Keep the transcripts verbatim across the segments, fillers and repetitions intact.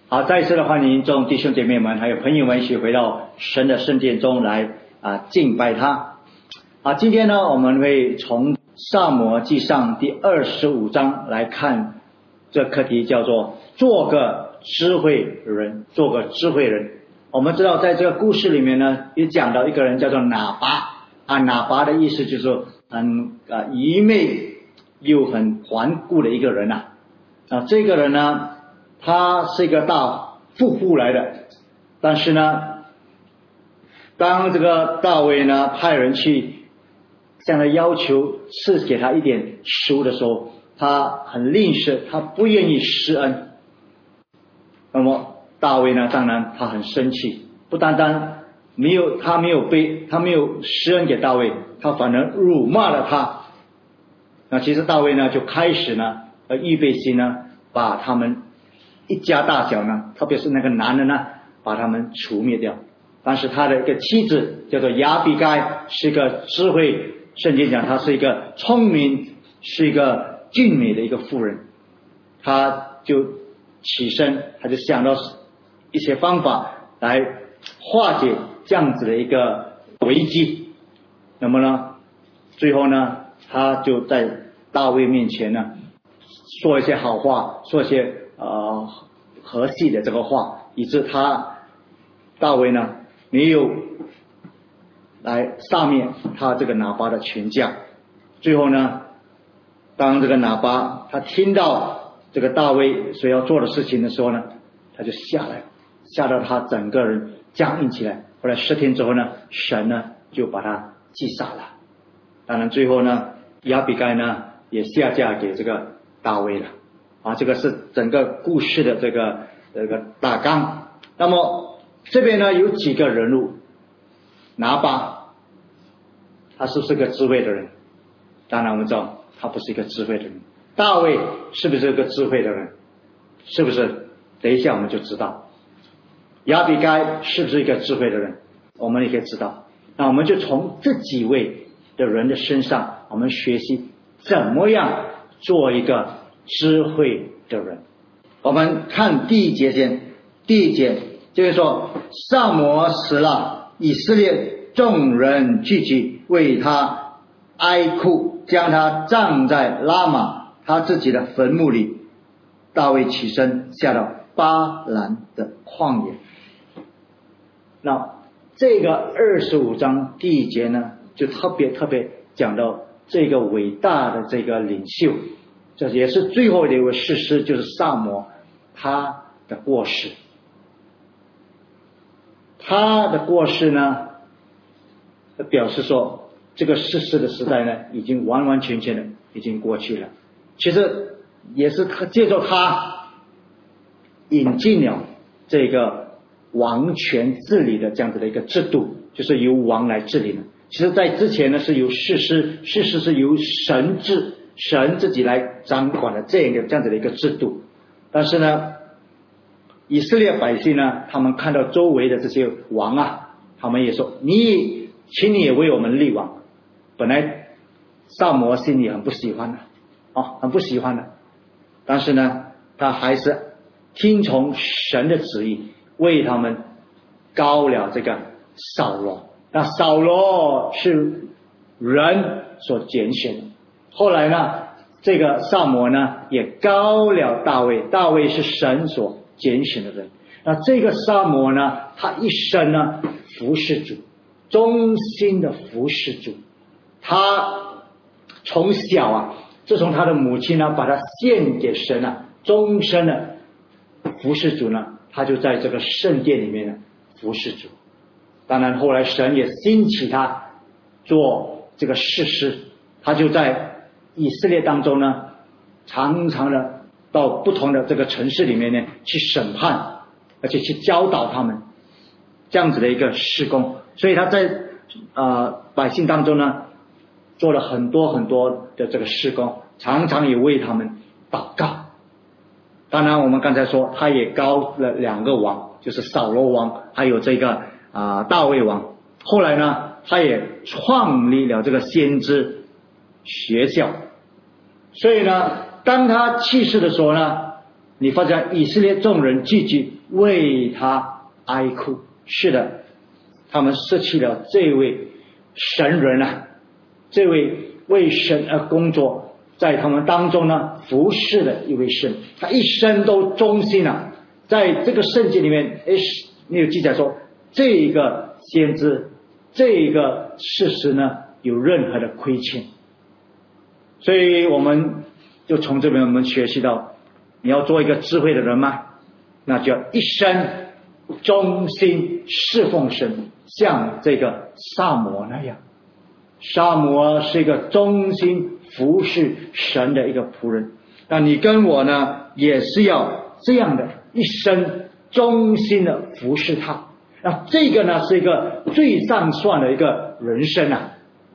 好，再一次的欢迎众弟兄姐妹们还有朋友们一起回到神的圣殿中来啊敬拜他。啊，今天呢我们会从撒母耳记上第二十五章来看，这课题叫做做个智慧人，做个智慧人。我们知道在这个故事里面呢，也讲到一个人叫做拿拔啊，拿拔的意思就是很啊愚昧又很顽固的一个人啊。啊，这个人呢，他是一个大富户来的，但是呢，当这个大卫呢派人去向他要求赐给他一点食物的时候，他很吝啬，他不愿意施恩。那么大卫呢，当然他很生气，不单单没有他没有被他没有施恩给大卫，他反而辱骂了他。那其实大卫呢就开始呢呃预备心呢，把他们一家大小呢，特别是那个男人呢，把他们除灭掉。但是他的一个妻子叫做亚比该，是一个智慧，圣经讲她是一个聪明，是一个俊美的一个妇人。他就起身，他就想到一些方法来化解这样子的一个危机。那么呢，最后呢，他就在大卫面前呢说一些好话，说一些呃和气的这个话，以致他大卫呢没有来杀灭他这个拿拔的全家。最后呢，当这个拿拔他听到这个大卫所要做的事情的时候呢，他就下来，吓到他整个人僵硬起来。后来十天之后呢，神呢就把他击杀了。当然最后呢，亚比该呢也下嫁给这个大卫了。啊，这个是整个故事的这个这个大纲。那么这边呢有几个人物，拿拔他是不是个智慧的人？当然我们知道他不是一个智慧的人。大卫是不是一个智慧的人？是不是？等一下我们就知道。亚比该是不是一个智慧的人？我们也可以知道。那我们就从这几位的人的身上，我们学习怎么样做一个智慧的人。我们看第一节先，第一节就是说，撒母耳死了，以色列众人聚集为他哀哭，将他葬在拉玛他自己的坟墓里。大卫起身下到巴兰的旷野。那这个二十五章第一节呢，就特别特别讲到这个伟大的这个领袖，这也是最后的一位士师，就是撒母耳他的过世。他的过世呢，表示说这个士师的时代呢，已经完完全全的已经过去了。其实也是他借助他引进了这个王权治理的这样子的一个制度，就是由王来治理的。其实在之前呢是由士师，士师是由神治，神自己来掌管的这样的这样子的一个制度。但是呢，以色列百姓呢，他们看到周围的这些王啊，他们也说，你请你也为我们立王。本来撒母耳心里很不喜欢的哦，很不喜欢的，但是呢，他还是听从神的旨意，为他们膏了这个扫罗。那扫罗是人所拣选的，后来呢，这个撒母耳呢也膏了大卫，大卫是神所拣选的人。那这个撒母耳呢，他一生呢服侍主，忠心的服侍主。他从小啊，自从他的母亲呢把他献给神啊，终身的服侍主呢，他就在这个圣殿里面呢服侍主。当然后来神也兴起他做这个士师，他就在以色列当中呢，常常的到不同的这个城市里面呢去审判，而且去教导他们，这样子的一个事工。所以他在呃百姓当中呢做了很多很多的这个事工，常常也为他们祷告。当然我们刚才说他也膏了两个王，就是扫罗王还有这个啊、呃、大卫王。后来呢，他也创立了这个先知学校。所以呢，当他去世的时候呢，你发现以色列众人聚集为他哀哭。是的，他们失去了这位神人啊，这位为神而工作，在他们当中呢服侍的一位神，他一生都忠心啊。在这个圣经里面，诶，没有记载说这个先知这个事实呢有任何的亏欠。所以我们就从这边我们学习到，你要做一个智慧的人吗？那就要一生忠心侍奉神，像这个撒母耳那样。撒母耳是一个忠心服侍神的一个仆人，那你跟我呢也是要这样的一生忠心的服侍他。那这个呢是一个最上算的一个人生啊，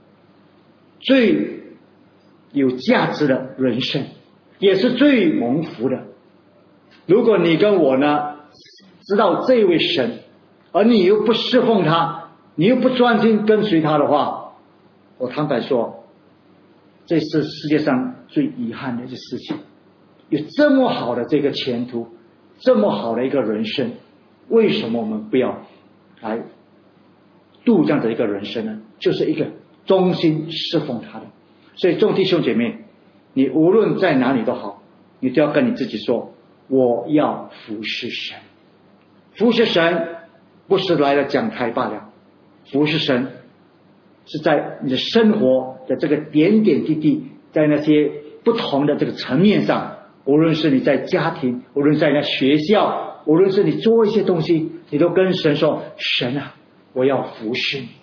最有价值的人生，也是最蒙福的。如果你跟我呢知道这位神，而你又不侍奉他，你又不专心跟随他的话，我坦白说，这是世界上最遗憾的一件事情。有这么好的这个前途，这么好的一个人生，为什么我们不要来度这样的一个人生呢？就是一个忠心侍奉他的。所以众弟兄姐妹，你无论在哪里都好，你都要跟你自己说，我要服侍神。服侍神不是来了讲台罢了，服侍神是在你的生活的这个点点滴滴，在那些不同的这个层面上，无论是你在家庭，无论在那学校，无论是你做一些东西，你都跟神说，神啊，我要服侍你。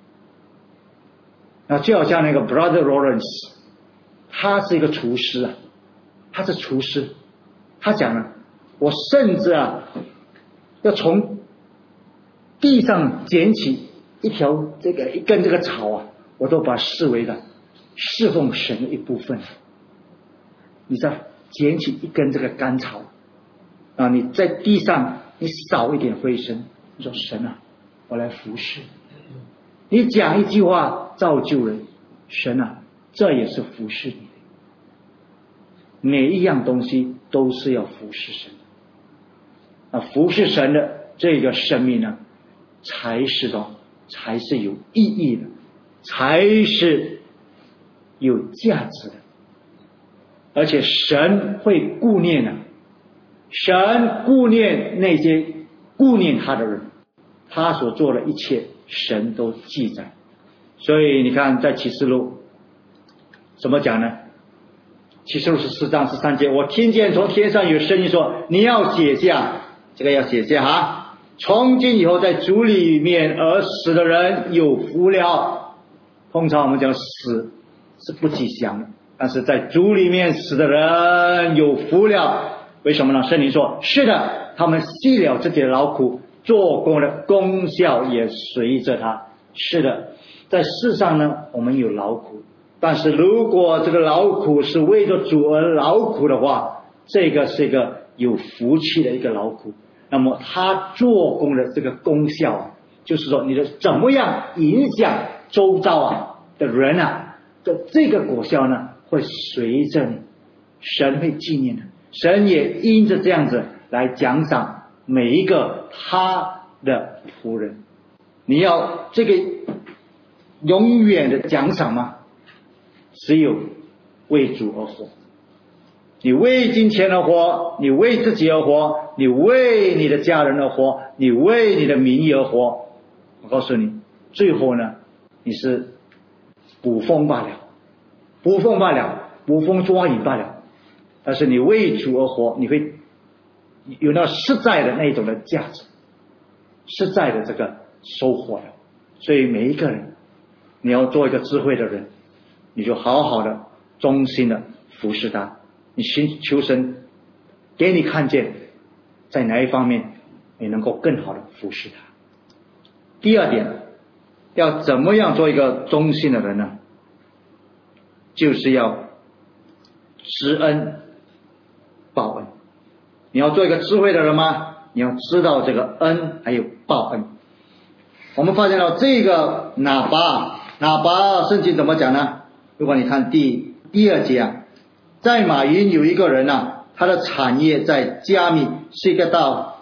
那就好像那个 Brother Lawrence， 他是一个厨师啊，他是厨师，他讲了，我甚至啊要从地上捡起一条这个一根这个草啊，我都把它视为的侍奉神的一部分。你知道，捡起一根这个干草啊，你在地上你扫一点灰尘，你说神啊，我来服侍你。讲一句话造就人，神啊，这也是服侍你。每一样东西都是要服侍神的啊，服侍神的这个生命呢，才是的，才是有意义的，才是有价值的。而且神会顾念啊，神顾念那些顾念他的人，他所做的一切神都记载。所以你看在启示录怎么讲呢？启示录十四章十三节，我听见从天上有声音说，你要写下，这个要写下哈，从今以后在主里面而死的人有福了。通常我们讲死是不吉祥的，但是在主里面死的人有福了。为什么呢？圣灵说，是的，他们息了自己的劳苦，做工的功效也随着他。是的，在世上呢我们有劳苦，但是如果这个劳苦是为着主而劳苦的话，这个是一个有福气的一个劳苦。那么他做工的这个功效啊，就是说你的怎么样影响周遭啊的人啊，这这个果效呢会随着你，神会纪念的。神也因着这样子来奖赏每一个他的仆人。你要这个永远的奖赏吗？只有为主而活。你为金钱而活，你为自己而活，你为你的家人而活，你为你的名义而活，我告诉你，最后呢你是捕风罢了，捕风罢了，捕风捉影罢了。但是你为主而活，你会有那实在的那种的价值，实在的这个收获的。所以每一个人，你要做一个智慧的人，你就好好的忠心的服侍他，你寻求神给你看见在哪一方面你能够更好的服侍他。第二点，要怎么样做一个忠心的人呢？就是要知恩报恩。你要做一个智慧的人吗？你要知道这个恩还有报恩。我们发现到这个拿巴，拿巴圣经怎么讲呢？如果你看第第二节啊，在马云有一个人啊，他的产业在加密，是一个到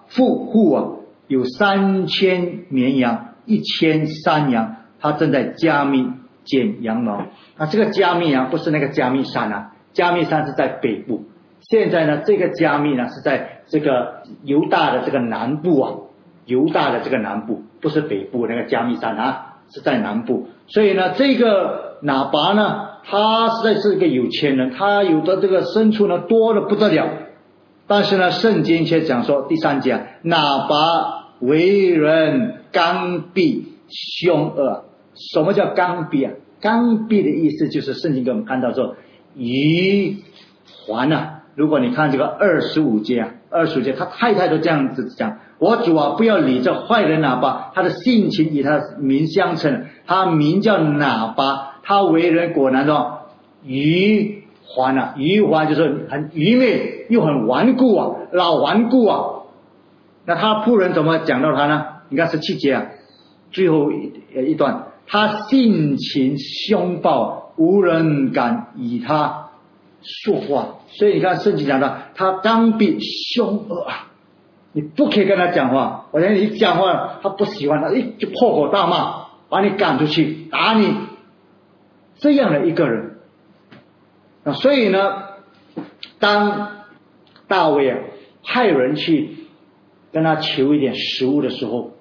富户啊有三千绵羊，一千山羊，他正在加密剪羊毛。那这个加密啊，不是那个加密山啊，加密山是在北部。现在呢，这个加密呢是在这个犹大的这个南部啊，犹大的这个南部，不是北部那个加密山啊，是在南部。所以呢，这个拿拔呢，他实在是一个有钱人，他有的这个牲畜呢多得不得了。但是呢，圣经却讲说，第三节，拿拔为人刚愎凶恶。什么叫刚愎啊？刚愎的意思就是圣经给我们看到说，愚顽啊。如果你看这个二十五节啊，二十五节他太太都这样子讲，我主啊，不要理这坏人拿拔，他的性情与他的名相称，他名叫拿拔，他为人果然说愚顽啊，愚顽就是很愚昧又很顽固啊，老顽固啊。那他仆人怎么讲到他呢？你看十七节啊，最后一段，他性情凶暴，无人敢与他说话。所以你看圣经讲的，他刚愎凶恶啊，你不可以跟他讲话。我讲你一讲话，他不喜欢，他一就破口大骂，把你赶出去，打你。这样的一个人啊，所以呢，当大卫啊派人去跟他求一点食物的时候，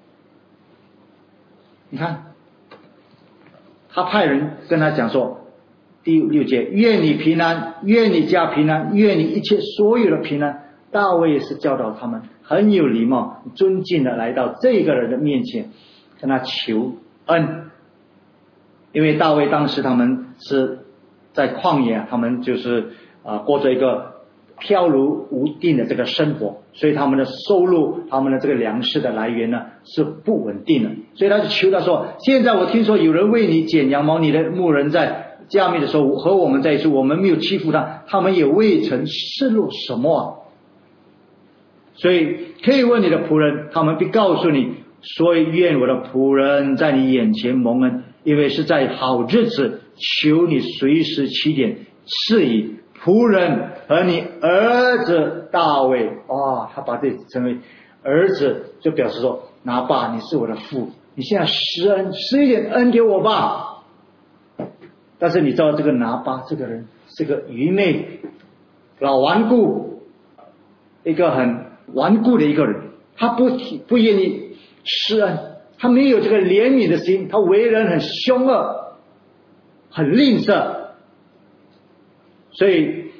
你看他派人跟他讲说，第六节，愿你平安，愿你家平安，愿你一切所有的平安。大卫也是教导他们很有礼貌尊敬的来到这个人的面前跟他求恩。因为大卫当时他们是在旷野，他们就是啊、呃、过着一个漂流无定的这个生活，所以他们的收入，他们的这个粮食的来源呢是不稳定的。所以他就求他说，现在我听说有人为你剪羊毛，你的牧人在加密的时候和我们在一起，我们没有欺负他，他们也未曾示露什么啊。所以可以问你的仆人，他们必告诉你。所以愿我的仆人在你眼前蒙恩，因为是在好日子，求你随时起点赐予仆人和你儿子大卫。哦，他把这称为儿子，就表示说，拿爸，你是我的父，你现在施恩，施一点恩给我吧。但是你知道这个拿巴这个人是个愚昧老顽固，一个很顽固的一个人，他不不愿意施恩，他没有这个怜悯的心，他为人很凶恶，很吝啬。所以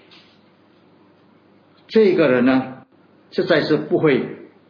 这个人呢，实在是不会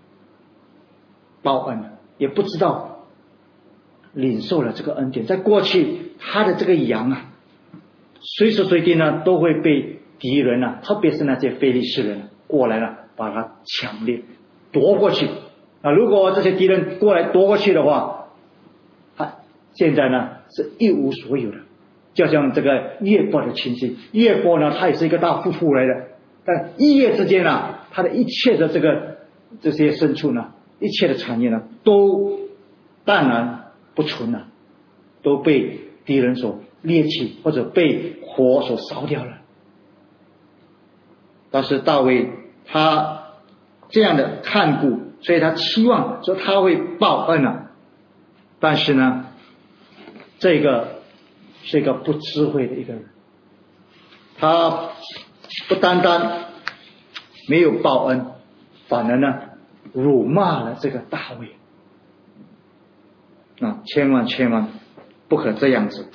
报恩的，也不知道领受了这个恩典。在过去他的这个羊啊，随时随地呢都会被敌人啊，特别是那些非利士人过来了，把他抢掠夺过去啊。如果这些敌人过来夺过去的话，他现在呢是一无所有的。就像这个约伯的情形，约伯呢他也是一个大富户来的，但一夜之间啊，他的一切的这个这些牲畜呢，一切的产业呢都淡然不存了，都被敌人所猎取或者被火所烧掉了。但是大卫他这样的看顾，所以他期望说他会报恩啊。但是呢，这个是一个不智慧的一个人，他不单单没有报恩，反而呢辱骂了这个大卫。啊，千万千万不可这样子。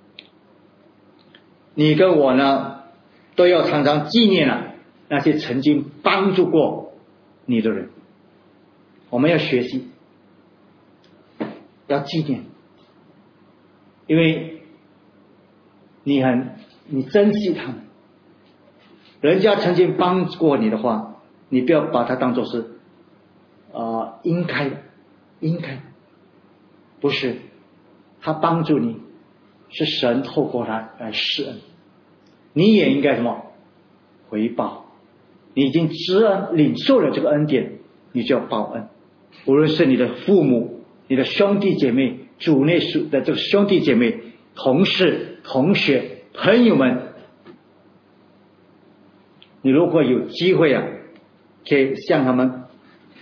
你跟我呢都要常常纪念啊那些曾经帮助过你的人，我们要学习，要纪念，因为你很你珍惜他们，人家曾经帮助过你的话，你不要把它当作是呃应该的，应该的不是，他帮助你是神透过他来施恩，你也应该什么回报。你已经知恩领受了这个恩典，你就要报恩。无论是你的父母、你的兄弟姐妹、主内属的这个兄弟姐妹、同事、同学、朋友们，你如果有机会啊，可以向他们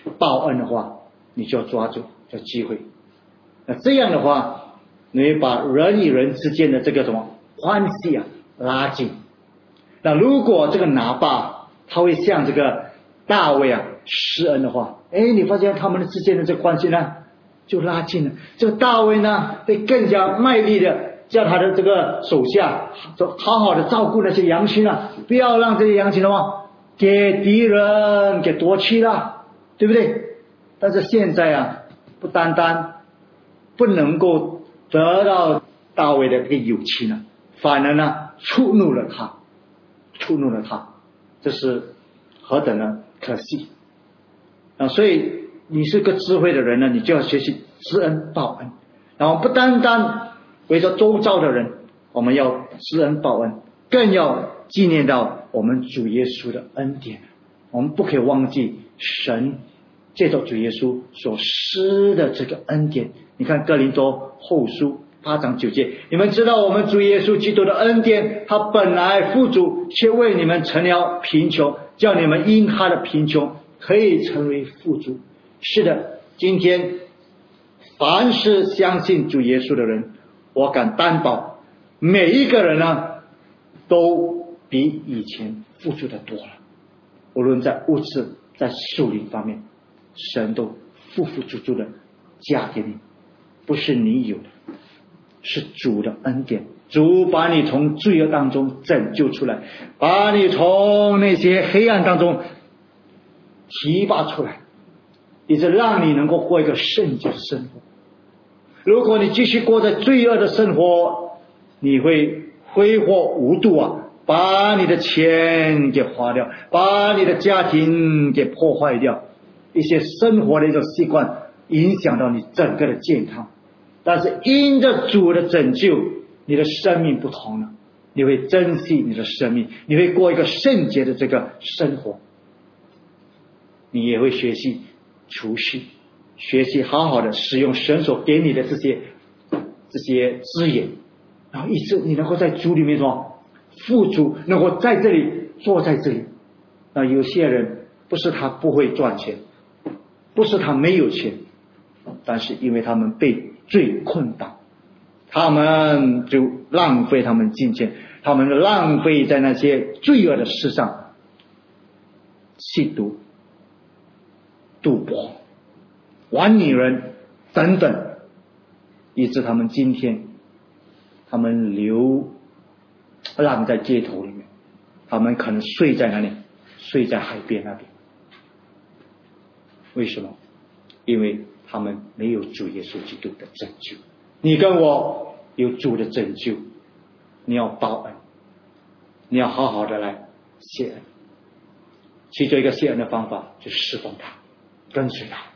报恩的话，你就要抓住这机会。那这样的话，你会把人与人之间的这个什么关系啊拉近。那如果这个拿巴他会向这个大卫啊施恩的话，哎，你发现他们之间的这个关系呢就拉近了。这个大卫呢会更加卖力的叫他的这个手下就好好的照顾那些羊群啊，不要让这些羊群的话给敌人给夺去了，对不对？但是现在啊，不单单不能够得到大卫的这个友情呢，反而呢触怒了他，触怒了他，这是何等的可惜啊！所以你是个智慧的人呢，你就要学习知恩报恩，然后不单单围着周遭的人，我们要知恩报恩，更要纪念到我们主耶稣的恩典。我们不可以忘记神借着主耶稣所施的这个恩典。你看哥林多后书八章九节，你们知道我们主耶稣基督的恩典，他本来富足，却为你们成了贫穷，叫你们因他的贫穷可以成为富足。是的，今天凡是相信主耶稣的人，我敢担保每一个人呢都比以前富足的多了。无论在物质在属灵方面，神都富富足足的加给你，不是你有的，是主的恩典。主把你从罪恶当中拯救出来，把你从那些黑暗当中提拔出来，也是让你能够过一个圣洁的生活。如果你继续过着罪恶的生活，你会挥霍无度啊，把你的钱给花掉，把你的家庭给破坏掉，一些生活的一种习惯影响到你整个的健康。但是因着主的拯救，你的生命不同了，你会珍惜你的生命，你会过一个圣洁的这个生活，你也会学习储蓄，学习好好的使用神所给你的这些这些资源，然后以致你能够在主里面说富足，能够在这里坐在这里。那有些人不是他不会赚钱，不是他没有钱，但是因为他们被罪困倒，他们就浪费他们金钱，他们浪费在那些罪恶的事上，吸毒、赌博、玩女人等等，以致他们今天他们流浪在街头里面，他们可能睡在哪里？睡在海边那边。为什么？因为他们没有主耶稣基督的拯救。你跟我有主的拯救，你要报恩，你要好好的来谢恩。其中一个谢恩的方法就是侍奉他，跟随他。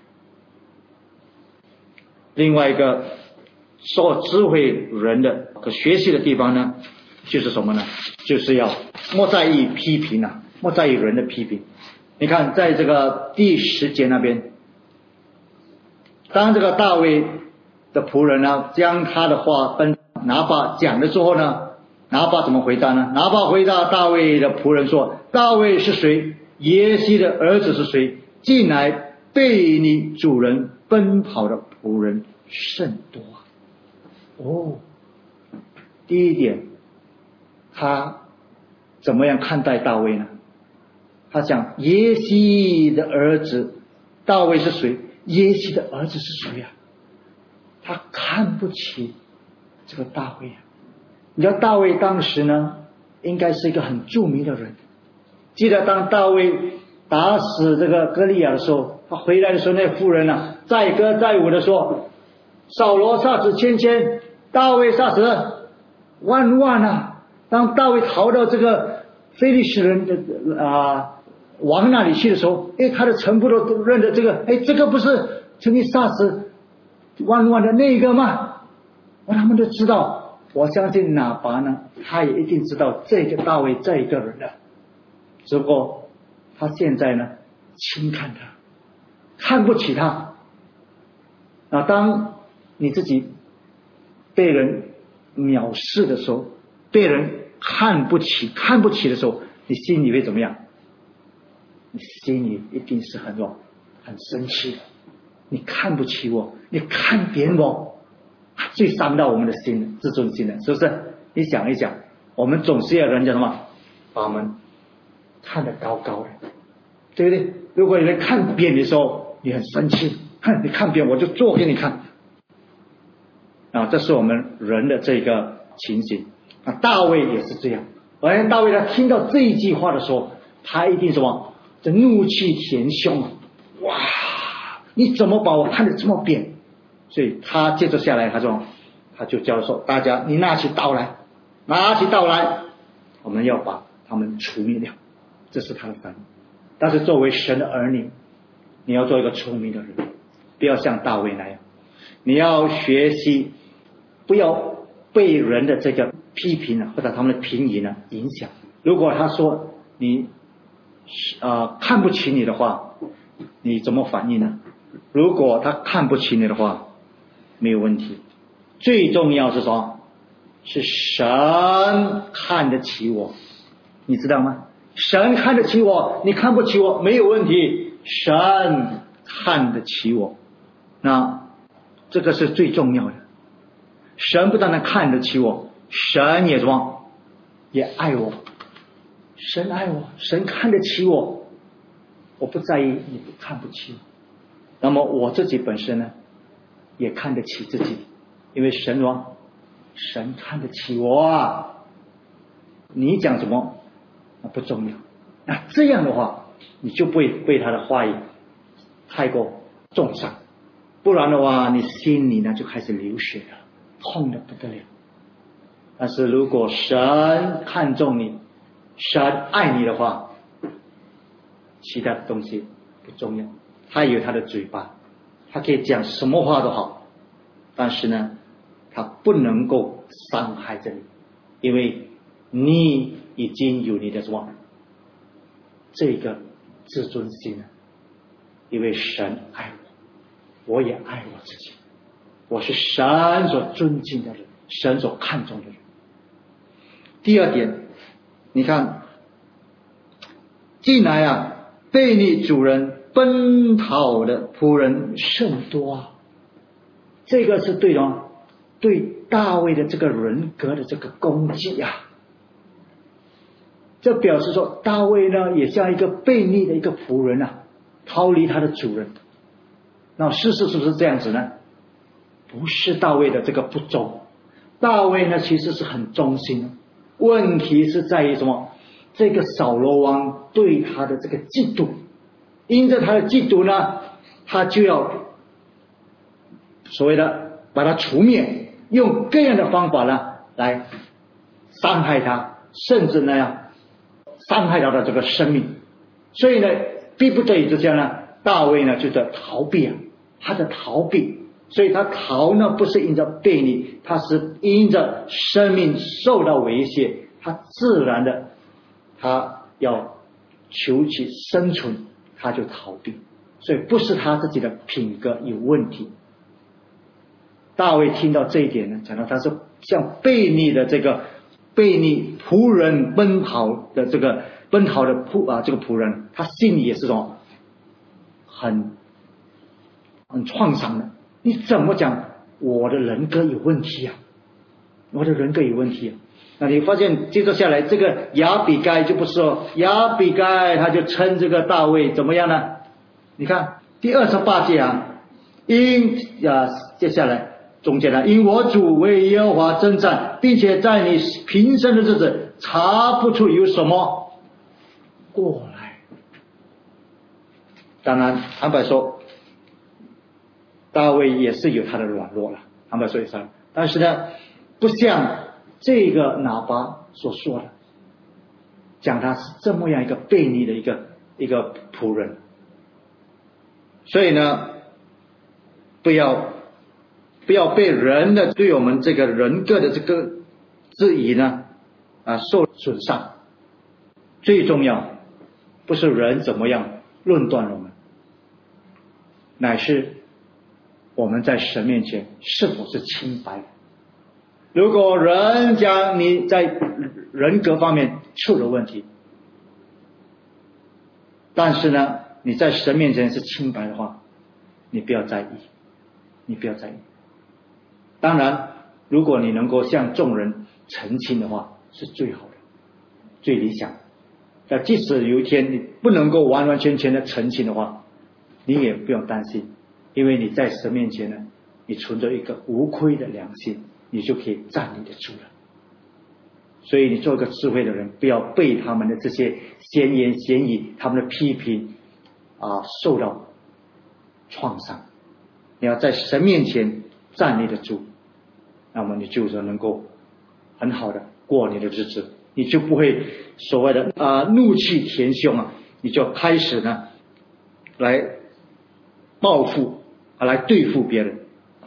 另外一个受智慧人的可学习的地方呢，就是什么呢？就是要莫在意批评啊，莫在意人的批评。你看在这个第十节那边，当这个大卫的仆人呢将他的话跟拿巴讲了之后呢，拿巴怎么回答呢？拿巴回答大卫的仆人说，大卫是谁？耶西的儿子是谁？近来被你主人奔跑的仆人甚多。哦，第一点，他怎么样看待大卫呢？他讲耶西的儿子，大卫是谁？耶西的儿子是谁呀、啊？他看不起这个大卫啊。你知道大卫当时呢，应该是一个很著名的人。记得当大卫打死这个歌利亚的时候，他回来的时候，那妇人啊，载歌载舞的说，扫罗杀死千千，大卫杀死万万啊。当大卫逃到这个非利士人的啊、呃、王那里去的时候，哎，他的臣仆都认得这个，哎，这个不是曾经杀死万万的那个吗？他们都知道。我相信拿拔呢，他也一定知道这个大卫这一个人的，只不过他现在呢轻看他，看不起他。那当你自己被人藐视的时候，被人看不起看不起的时候，你心里会怎么样？你心里一定是很软很生气的，你看不起我，你看扁我，最伤到我们的心自尊心的，是不是？你想一想，我们总是要人家什么把我们看得高高的，对不对？如果有人看扁的时候，你很生气，哼，你看扁我就做给你看啊！这是我们人的这个情形啊。大卫也是这样，而大卫他听到这一句话的时候，他一定什么？这怒气填胸，哇！你怎么把我看得这么扁？所以他接着下来，他说，他就教授大家，你拿起刀来，拿起刀来，我们要把他们除灭掉。这是他的反应。但是作为神的儿女，你要做一个聪明的人，不要像大卫那样，你要学习，不要被人的这个批评啊，或者他们的评语呢影响。如果他说你呃看不起你的话，你怎么反应呢？如果他看不起你的话，没有问题。最重要是说，是神看得起我，你知道吗？神看得起我，你看不起我没有问题，神看得起我，那这个是最重要的。神不单单看得起我，神也什么，也爱我。神爱我，神看得起我，我不在意你不看不起我。那么我自己本身呢，也看得起自己，因为神说，神看得起我啊。你讲什么那不重要，那这样的话，你就不会被他的话语太过重伤，不然的话，你心里呢就开始流血了，痛得不得了。但是如果神看重你，神爱你的话，其他的东西不重要。他有他的嘴巴，他可以讲什么话都好，但是呢，他不能够伤害着你，因为你已经有你的什么这个自尊心了。因为神爱我，我也爱我自己，我是神所尊敬的人，神所看重的人。第二点，你看，近来啊，被你主人奔跑的仆人甚多啊。这个是对了，对大卫的这个人格的这个攻击啊。这表示说，大卫呢也像一个悖逆的一个仆人啊，逃离他的主人。那事实是不是这样子呢？不是大卫的这个不忠，大卫呢其实是很忠心的。问题是在于什么？这个扫罗王对他的这个嫉妒，因着他的嫉妒呢，他就要所谓的把他除灭，用各样的方法呢来伤害他，甚至呢伤害到他这个生命。所以呢，逼不得已之下呢，大卫呢就在逃避啊，他在逃避。所以他逃呢，不是因着悖逆，他是因着生命受到威胁，他自然的，他要求其生存，他就逃避。所以不是他自己的品格有问题。大卫听到这一点呢，讲到他是像悖逆的这个悖逆仆人奔跑的这个奔跑的仆啊这个仆人，他心里也是什么很很创伤的。你怎么讲我的人格有问题啊？我的人格有问题啊。那你发现接着下来，这个亚比该就不是说，亚比该他就称这个大卫怎么样呢？你看第二十八节啊，因啊接下来中间呢，因我主为耶和华征战，并且在你平生的日子查不出有什么过来。当然坦白说，大卫也是有他的软弱了，坦白说一声，但是呢，不像这个拿巴所说的，讲他是这么样一个悖逆的一个一个仆人。所以呢，不要不要被人的对我们这个人格的这个质疑呢啊受损伤。最重要不是人怎么样论断我们，乃是我们在神面前是否是清白的。如果人讲你在人格方面出了问题，但是呢你在神面前是清白的话，你不要在意，你不要在意。当然，如果你能够向众人澄清的话，是最好的，最理想的。但即使有一天你不能够完完全全的澄清的话，你也不用担心，因为你在神面前呢，你存着一个无愧的良心，你就可以站立得住了。所以你做一个智慧的人，不要被他们的这些闲言闲语，他们的批评啊受到创伤。你要在神面前站立得住，那么你就是能够很好的过你的日子，你就不会所谓的啊怒气填胸啊，你就开始呢来报复啊，来对付别人。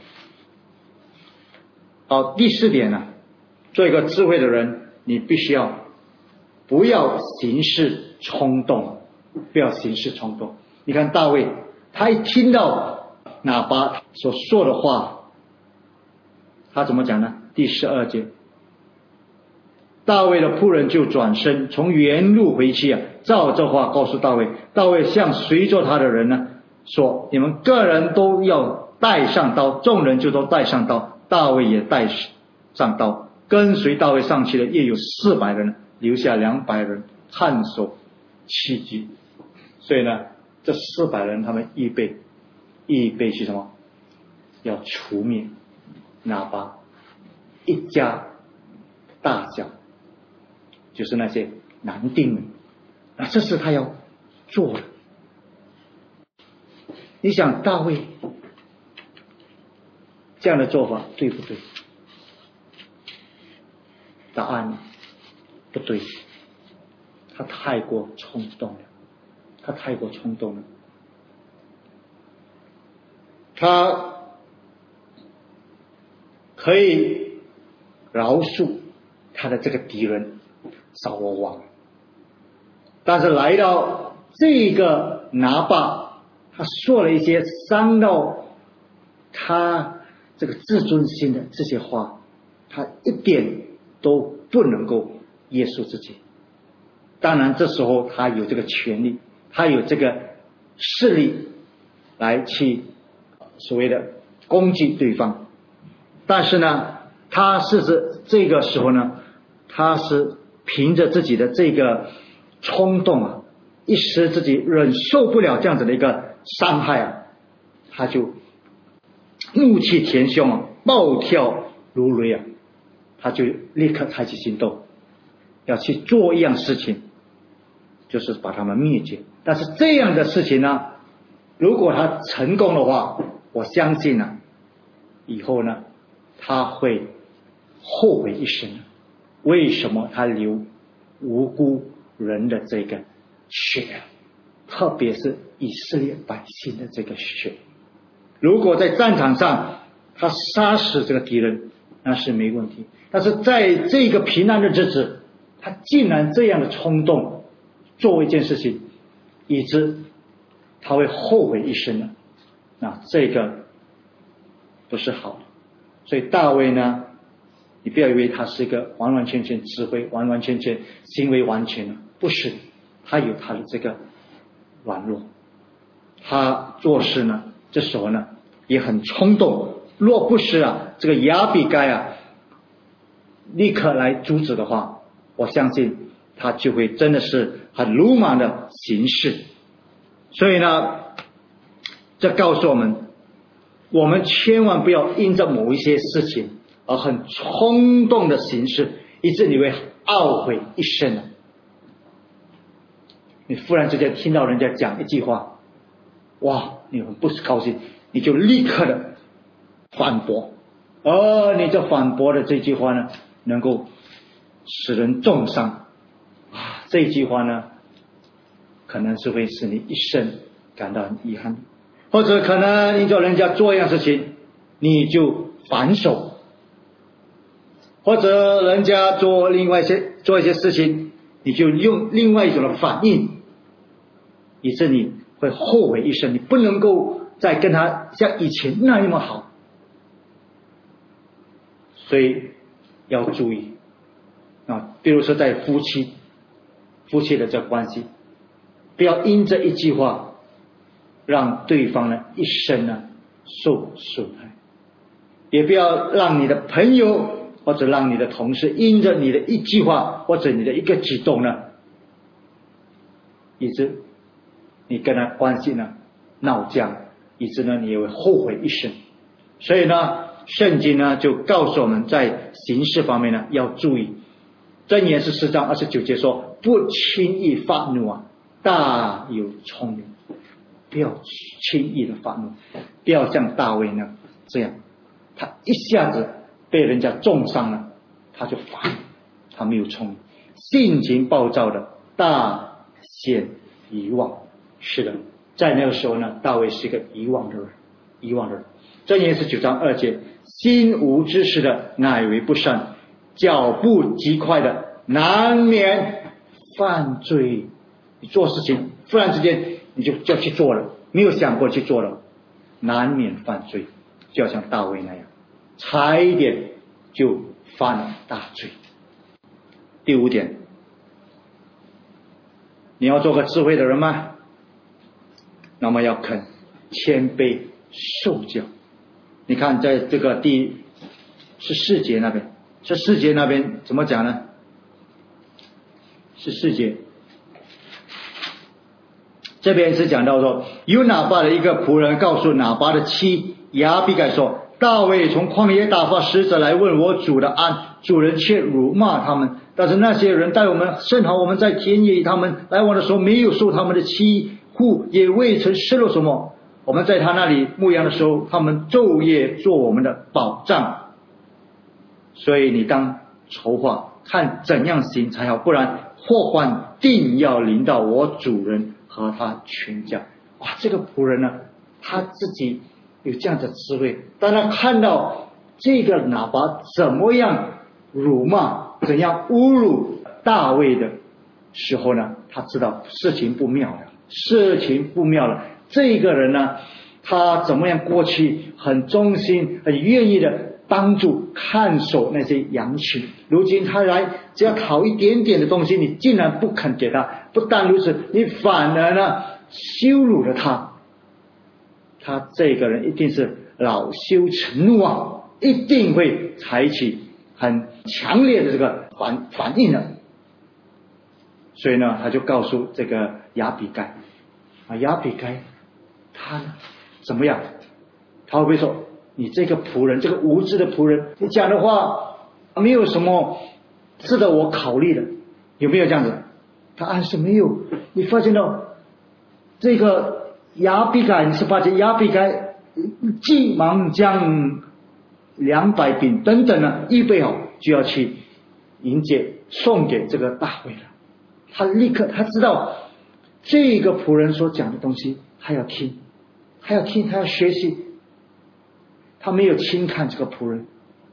好，第四点呢，做一个智慧的人，你必须要不要行事冲动，不要行事冲动。你看大卫，他一听到拿巴所说的话，他怎么讲呢？第十二节，大卫的仆人就转身从原路回去啊，照这话告诉大卫。大卫向随着他的人呢说：你们个人都要带上刀。众人就都带上刀，大卫也带上刀。跟随大卫上去的也有四百人，留下两百人看守器具。所以呢，这四百人他们预备预备去什么？要除灭拿巴一家大小，就是那些男丁们。啊，这是他要做的。你想大卫这样的做法对不对？答案不对，他太过冲动了，他太过冲动了。他可以饶恕他的这个敌人扫罗王，但是来到这个拿巴，他说了一些伤到他这个自尊心的这些话，他一点都不能够约束自己。当然这时候他有这个权利，他有这个势力来去所谓的攻击对方，但是呢他是指这个时候呢，他是凭着自己的这个冲动啊，一时自己忍受不了这样子的一个伤害啊，他就怒气填胸啊，暴跳如雷啊，他就立刻采取行动，要去做一样事情，就是把他们灭绝。但是这样的事情呢，如果他成功的话，我相信呢，以后呢，他会后悔一生。为什么他流无辜人的这个血，特别是以色列百姓的这个血？如果在战场上他杀死这个敌人，那是没问题。但是在这个平安的日子，他竟然这样的冲动做一件事情，以致他会后悔一生的，那这个不是好的。所以大卫呢，你不要以为他是一个完完全全智慧、完完全全行为完全的，不是，他有他的这个软弱。他做事呢，这时候呢也很冲动。若不是啊，这个亚比该啊立刻来阻止的话，我相信他就会真的是很鲁莽的行事。所以呢，这告诉我们，我们千万不要因着某一些事情而很冲动的行事，以致你会懊悔一生。你忽然之间听到人家讲一句话，哇，你很不高兴，你就立刻的反驳，而你这反驳的这句话呢，能够使人重伤啊！这句话呢，可能是会使你一生感到很遗憾，或者可能你叫人家做一样事情，你就反手，或者人家做另外一些做一些事情，你就用另外一种的反应，以致你会后悔一生，你不能够再跟他像以前那么好。所以要注意啊，比如说在夫妻夫妻的这关系，不要因这一句话让对方呢一生呢受损害，也不要让你的朋友或者让你的同事因着你的一句话或者你的一个举动呢，以致你跟他关系呢闹僵，以致呢你也会后悔一生。所以呢圣经呢就告诉我们在行事方面呢要注意。箴言十四章二十九节说，不轻易发怒啊，大有聪明。不要轻易的发怒，不要像大卫呢这样，他一下子被人家重伤了，他就发怒，他没有聪明。性情暴躁的大显遗忘。是的，在那个时候呢，大卫是一个遗忘的人，遗忘的人。箴言十九章二节，心无知识的乃为不善，脚步极快的难免犯罪。你做事情忽然之间你就就要去做了，没有想过去做了，难免犯罪，就要像大卫那样，差一点就犯了大罪。第五点，你要做个智慧的人吗？那么要肯谦卑受教。你看在这个第十四节那边，十四节那边怎么讲呢？十四节这边是讲到说，有拿巴的一个仆人告诉拿巴的妻亚比该说，大卫从旷野打发使者来问我主的安，主人却辱骂他们。但是那些人待我们甚好，我们在田野与他们来往的时候，没有受他们的欺负，也未曾失落什么。我们在他那里牧羊的时候，他们昼夜做我们的保障。所以你当筹划，看怎样行才好，不然祸患定要临到我主人和他全家。哇，这个仆人呢，他自己有这样的智慧，当他看到这个拿巴怎么样辱骂、怎样侮辱大卫的时候呢，他知道事情不妙了，事情不妙了。这个人呢，他怎么样过去很忠心、很愿意的帮助看守那些羊群，如今他来只要讨一点点的东西，你竟然不肯给他，不但如此，你反而呢羞辱了他。他这个人一定是恼羞成怒啊，一定会采取很强烈的这个反反应的。所以呢，他就告诉这个亚比该啊，亚比该他呢怎么样？他会不会说，你这个仆人，这个无知的仆人，你讲的话没有什么值得我考虑的，有没有这样子？他暗示没有。你发现到这个亚比该，你是发现亚比该急忙将两百饼等等呢预备好，就要去迎接送给这个大卫了。他立刻他知道这个仆人所讲的东西，他要听，他要听，他要学习。他没有轻看这个仆人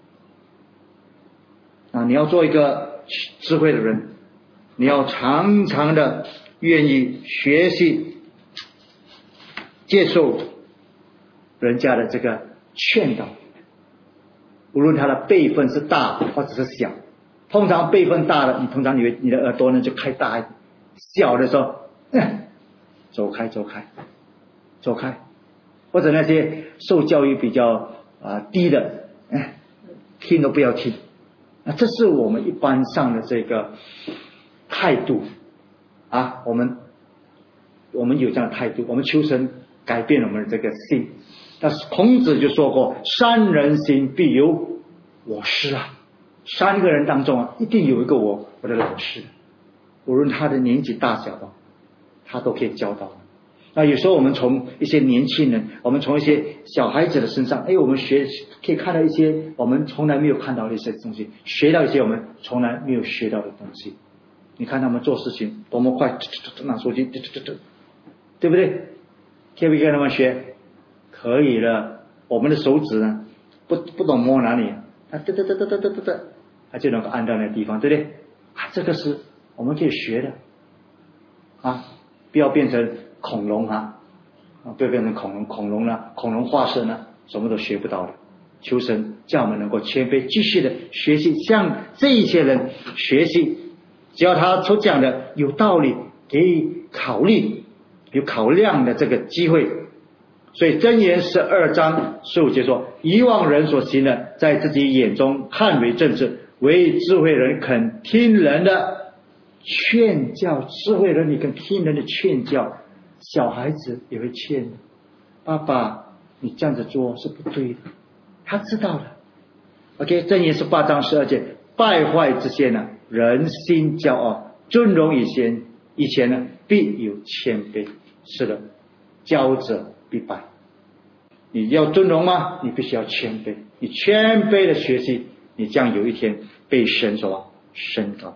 啊！你要做一个智慧的人，你要常常的愿意学习接受人家的这个劝导，无论他的辈分是大或者是小。通常辈分大的，你通常你你的耳朵呢就开大一点，小的时候、嗯、走开走开走开，或者那些受教育比较啊低的、嗯、听都不要听。那这是我们一般上的这个态度啊，我们我们有这样的态度，我们求神改变我们的这个心。但是孔子就说过，三人行必有我师啊，三个人当中啊，一定有一个我我的老师，无论他的年纪大小吧，他都可以教导。那有时候我们从一些年轻人，我们从一些小孩子的身上，哎，我们学可以看到一些我们从来没有看到的一些东西，学到一些我们从来没有学到的东西。你看他们做事情多么快，拿手机，对不对？可不可以跟他们学？可以了。我们的手指呢，不不懂摸哪里，啊，嘚嘚嘚嘚嘚嘚嘚嘚，它就能够按到那个地方，对不对？啊，这个是我们可以学的啊，不要变成恐龙啊，啊，不要变成恐龙，恐龙呢，恐龙化身呢，什么都学不到的。求神叫我们能够谦卑，继续的学习，向这一些人学习，只要他所讲的有道理，可以考虑、有考量的这个机会， 所以箴言十二章十五节说，遗忘人所行的，在自己眼中看为正直，为智慧人肯听人的劝教。智慧人你肯听人的劝教，小孩子也会劝的，爸爸你这样子做是不对的，他知道的。 OK， 箴言十八章十二节，败坏之先呢，人心骄傲，尊荣以前以前呢，必有谦卑。是的，骄者必败。你要尊荣吗？你必须要谦卑。你谦卑的学习，你将有一天被神所升高。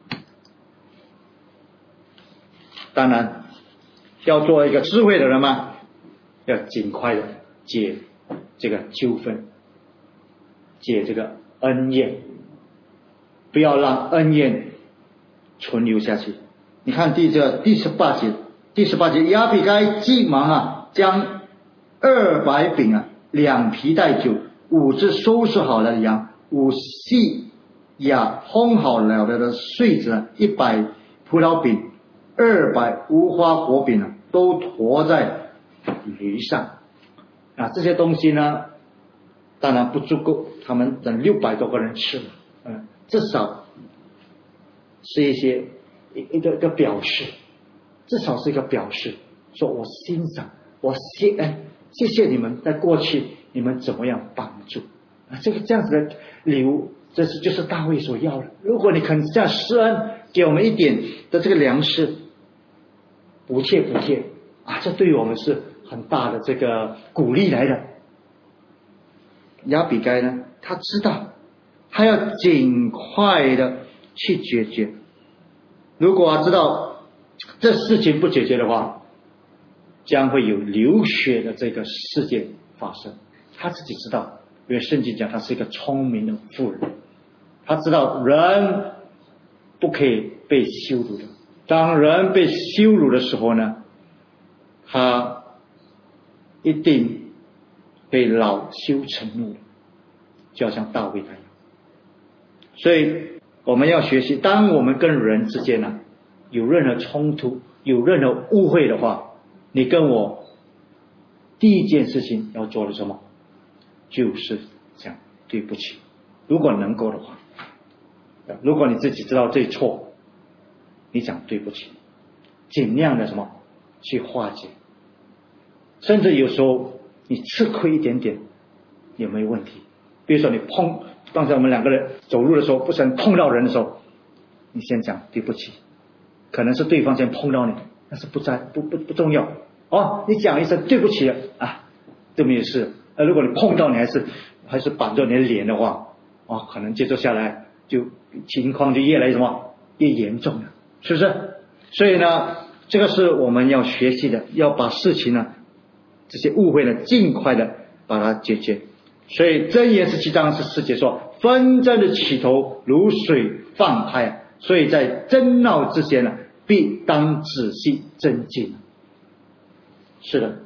当然，要做一个智慧的人吗？要尽快的解这个纠纷，解这个恩怨，不要让恩怨存留下去。你看第这第十八节，第十八节，亚比该急忙啊，将二百饼啊，两皮带酒，五只收拾好了的羊，五细呀烘好了的穗子啊，一百葡萄饼，二百无花果饼啊，都驮在驴上啊。这些东西呢，当然不足够他们等六百多个人吃了，嗯，至少是一些一一个一个表示，至少是一个表示，说我欣赏，我谢恩，谢谢你们在过去你们怎么样帮助啊，这个这样子的礼物，这是就是大卫所要的。如果你肯这样施恩，给我们一点的这个粮食，补贴补贴啊，这对于我们是很大的这个鼓励来的。亚比该呢，他知道他要尽快的去解决。如果他知道这事情不解决的话，将会有流血的这个事件发生。他自己知道，因为圣经讲他是一个聪明的妇人，他知道人不可以被羞辱的。当人被羞辱的时候呢，他一定被恼羞成怒的，就好像大卫那样。所以我们要学习，当我们跟人之间呢有任何冲突，有任何误会的话，你跟我第一件事情要做的什么？就是讲对不起。如果能够的话，如果你自己知道这错，你讲对不起，尽量的什么去化解。甚至有时候你吃亏一点点也没问题。比如说你碰，刚才我们两个人走路的时候不小心碰到人的时候，你先讲对不起，可能是对方先碰到你，但是不在不不不重要哦，你讲一声对不起啊，都没有事。呃，如果你碰到你还是还是板着你的脸的话，哦，可能接着下来就情况就越来越什么越严重了，是不是？所以呢，这个是我们要学习的，要把事情呢这些误会呢尽快的把它解决。所以箴言十七章十四节说，纷争的起头如水放开啊，所以在争闹之前呢，必当仔细侦检。是的，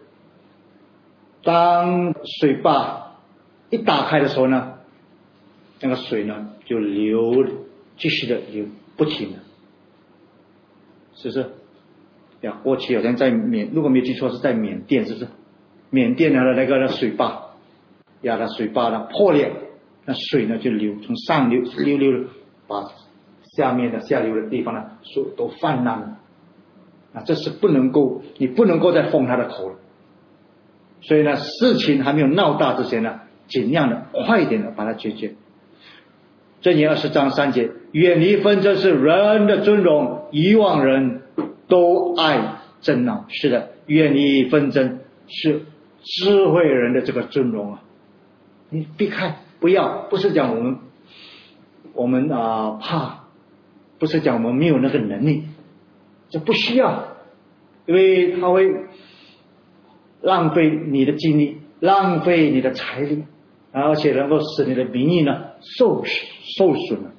当水坝一打开的时候呢，那个水呢就流，继续的流不停的，是不是？呀，过去好像在缅，如果没有记错是在缅甸，是不是？缅甸的那个水坝，呀，那水坝呢破裂，那水呢就流，从上流溜溜的，把下面的下流的地方呢所都泛滥了。啊，这是不能够，你不能够再封他的口了。所以呢，事情还没有闹大之前呢，尽量的快一点的把它解决。箴言二十章三节，远离纷争是人的尊荣，遗忘人都爱争闹。是的，远离纷争是智慧人的这个尊荣啊！你避开，不要，不是讲我们我们啊、呃、怕，不是讲我们没有那个能力，这不需要，因为它会浪费你的精力，浪费你的财力，而且能够使你的名誉呢受受损了。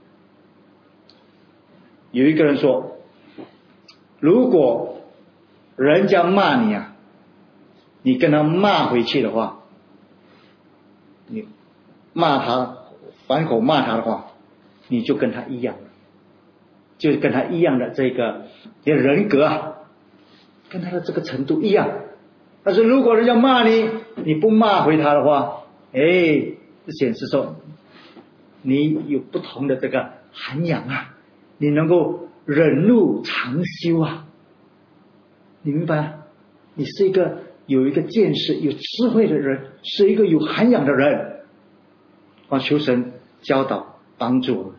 有一个人说，如果人家骂你啊，你跟他骂回去的话，你骂他反口骂他的话，你就跟他一样，就跟他一样的这个你的人格啊，跟他的这个程度一样， 但是如果人家骂你，你不骂回他的话，哎，这显示说你有不同的这个涵养啊，你能够忍怒长修啊，你明白吗？你是一个有一个见识、有智慧的人，是一个有涵养的人。啊，求神教导帮助我们。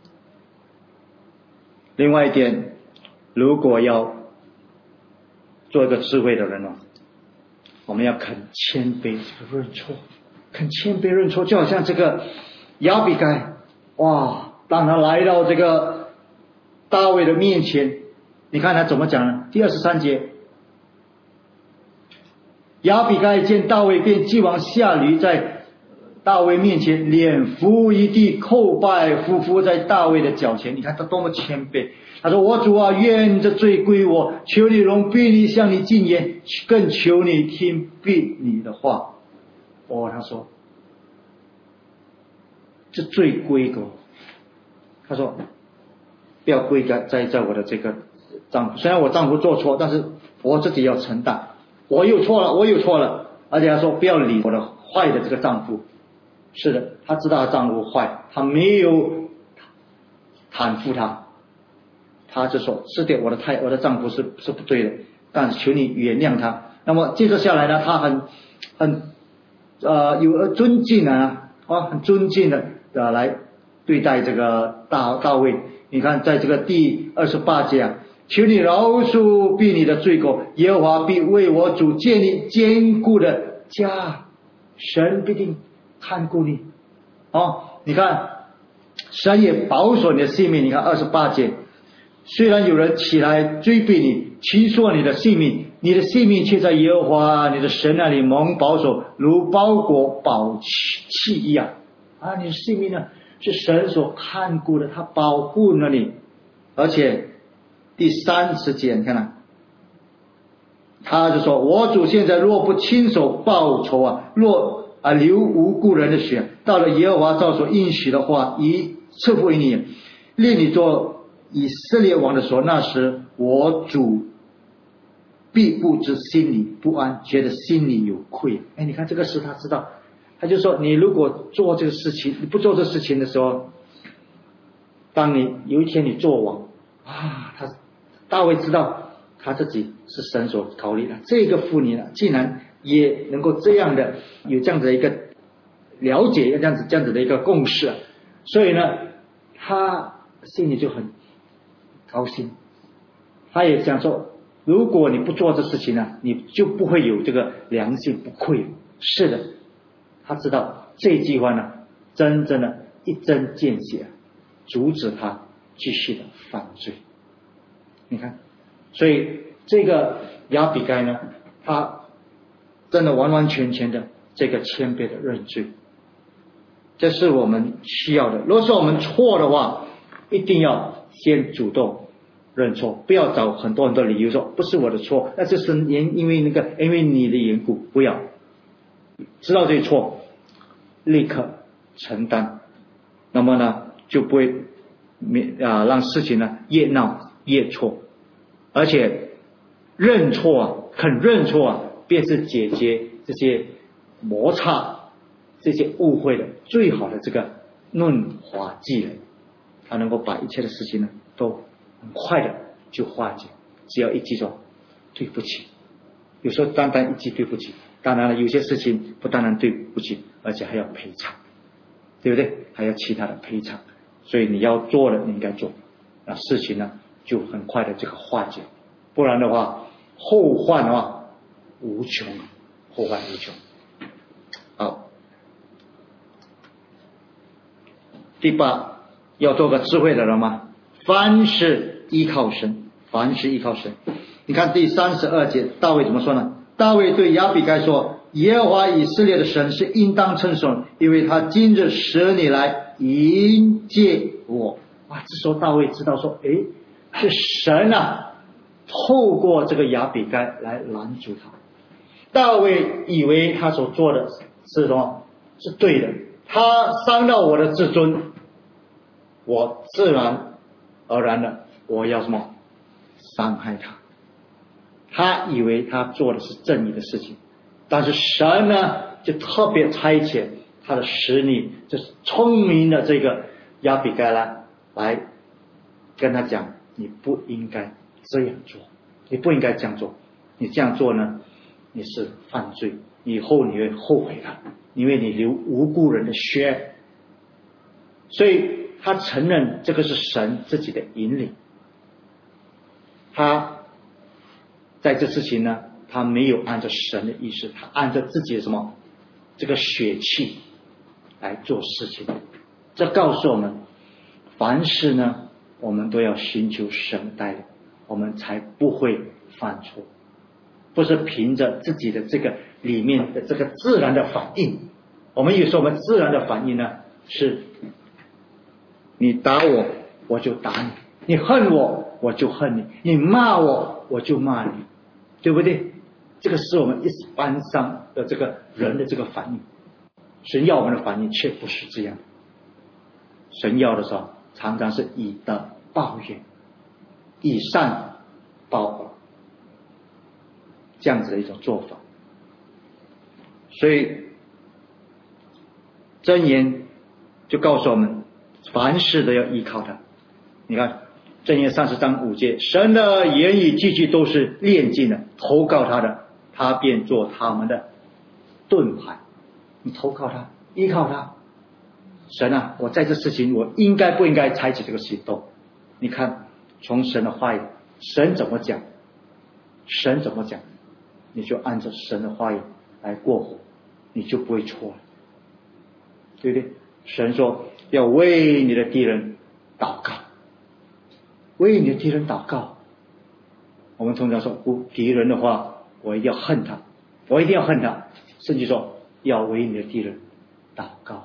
另外一点，如果要做一个智慧的人哦，我们要肯谦卑这个认错，肯谦卑认错，就好像这个亚比该，哇，当他来到这个大卫的面前，你看他怎么讲呢？第二十三节，亚比该见大卫，便急往下驴，在大卫面前脸伏一地，叩拜，伏伏在大卫的脚前。你看他多么谦卑。他说：我主啊，愿这罪归我，求你容婢女向你进言，更求你听婢女的话。哦，他说这罪归给我。他说不要归在在在我的这个丈夫，虽然我丈夫做错，但是我自己要承担，我又错了，我又错了。而且他说不要理我的坏的这个丈夫。是的，他知道他丈夫坏，他没有袒护他，他就说是的，我的太我的丈夫是是不对的，但是求你原谅他。那么接着下来呢，他很很呃有尊敬啊啊很尊敬的呃来对待这个大大卫。你看在这个第二十八节啊，求你饶恕婢女的罪过，耶和华必为我主建立坚固的家，神必定看顾你。哦，你看神也保守你的性命。你看二十八节，虽然有人起来追逼你，侵索你的性命，你的性命却在耶和华你的神那里蒙保守，如包裹宝器一样。啊，你的性命呢是神所看顾的，他保护了你。而且第三十节你看啊，他就说我主现在若不亲手报仇啊，若啊流无辜人的血，到了耶和华照所应许的话，以赐福于你，令你做以色列王的时候，那时我主必不知心里不安，觉得心里有愧。哎，你看这个事他知道，他就说你如果做这个事情，你不做这个事情的时候，当你有一天你做王啊，他大卫知道他自己是神所考虑的，这个妇女呢，竟然也能够这样的有这样子的一个了解，这样子这样子的一个共识，所以呢，他心里就很高兴。他也想说，如果你不做这事情呢，你就不会有这个良心不愧。是的，他知道这句话呢，真正的一针见血，阻止他继续的犯罪。你看，所以这个亚比该呢，他真的完完全全的这个谦卑的认罪，这是我们需要的。如果说我们错的话，一定要先主动认错，不要找很多很多理由说不是我的错，那就是因因为那个因为你的缘故，不要知道这错，立刻承担，那么呢就不会啊让事情呢越闹越错，而且认错啊，肯认错啊，便是解决这些摩擦、这些误会的最好的这个润滑剂了。它能够把一切的事情呢都很快的就化解，只要一记说对不起。有时候单单一句对不起，当然了，有些事情不单单对不起，而且还要赔偿，对不对？还要其他的赔偿。所以你要做的你应该做，那事情呢就很快的这个化解，不然的话后患的话无穷，后患无穷。好，第八，要做个智慧的人吗？凡事依靠神，凡事依靠神。你看第三十二节，大卫怎么说呢？大卫对亚比该说：耶和华以色列的神是应当称颂，因为他今日使你来迎接我。哇，这时候大卫知道说，诶，是神啊透过这个亚比该来拦阻他。大卫以为他所做的是什么？是对的，他伤到我的自尊，我自然而然的我要什么？伤害他。 他以为他做的是正义的事情，但是神呢就特别差遣他的使女，就是聪明的这个亚比该拉来跟他讲，你不应该这样做，你不应该这样做，你这样做呢你是犯罪，以后你会后悔的，因为你流无辜人的血。所以他承认这个是神自己的引领，他在这事情呢他没有按照神的意思，他按照自己的什么这个血气来做事情。这告诉我们，凡事呢我们都要寻求神的带领，我们才不会犯错，不是凭着自己的这个里面的这个自然的反应。我们有时候我们自然的反应呢是你打我我就打你，你恨我我就恨你，你骂我我就骂你，对不对？这个是我们一般上的这个人的这个反应。神要我们的反应却不是这样，神要的时候常常是以德报怨，以善报恶，这样子的一种做法。所以箴言就告诉我们，凡事都要依靠他。你看箴言三十章五节，神的言语句句都是炼净的，投靠他的，他便做他们的盾牌。你投靠他，依靠他，神啊，我在这事情我应该不应该采取这个行动？你看从神的话语，神怎么讲，神怎么讲，你就按照神的话语来过活，你就不会错了，对不对？神说要为你的敌人祷告，为你的敌人祷告。我们通常说不，敌人的话我一定要恨他，我一定要恨他，甚至说要为你的敌人祷告，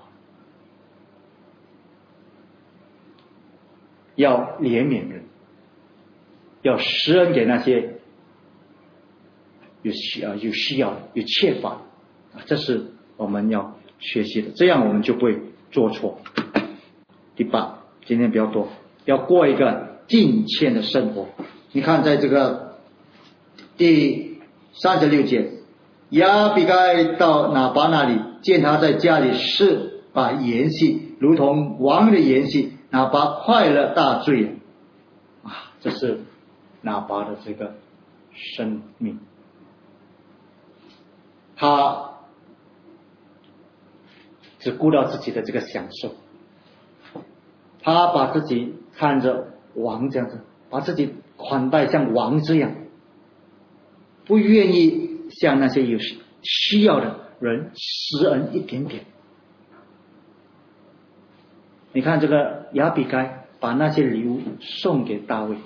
要怜悯人，要施恩给那些有需要有需要的有缺乏的，这是我们要学习的，这样我们就不会做错。第八，今天比较多，要过一个敬虔的生活。你看在这个第三十六节，亚比该到拿巴那里，见他在家里是把筵席如同王的筵席，拿巴快乐大醉啊！这是拿巴的这个生命，他只顾到自己的这个享受，他把自己看着王这样子，把自己款待像王这样，不愿意向那些有需要的人施恩一点点。你看这个亚比该把那些礼物送给大卫，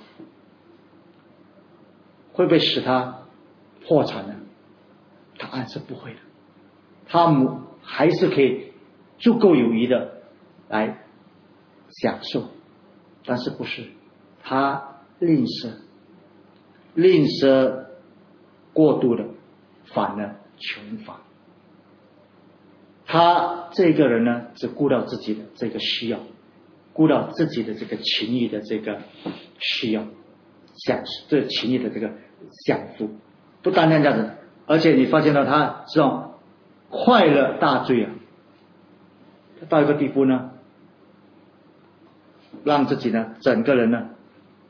会不会使他破产呢？答案是不会的，他们还是可以足够有余的来享受，但是不是他吝啬，吝啬过度的反而穷乏。他这个人呢只顾到自己的这个需要，顾到自己的这个情欲的这个需要，享这情欲的这个享福，不单单这样子，而且你发现到他这种快乐大醉啊，到一个地步呢，让自己呢整个人呢